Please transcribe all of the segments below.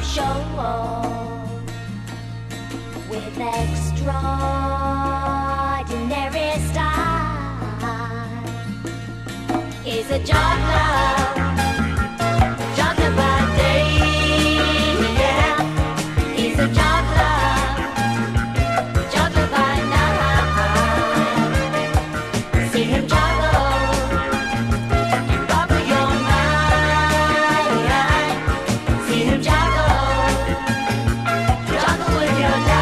show with extraordinary style. He's a juggler, juggler by day, yeah. He's a juggler, juggler by night. See him juggle and bubble your mind. See him juggle, juggle with your life.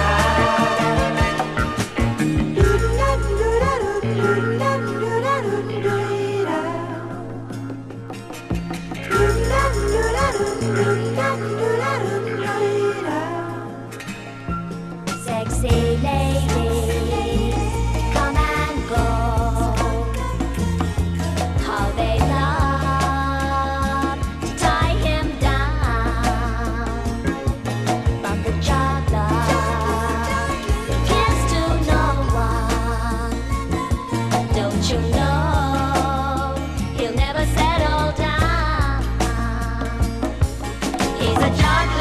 Sexy ladies come and go. How they love to tie him down. From the juggler, kiss to no one. Don't you know he'll never settle down? He's a juggler.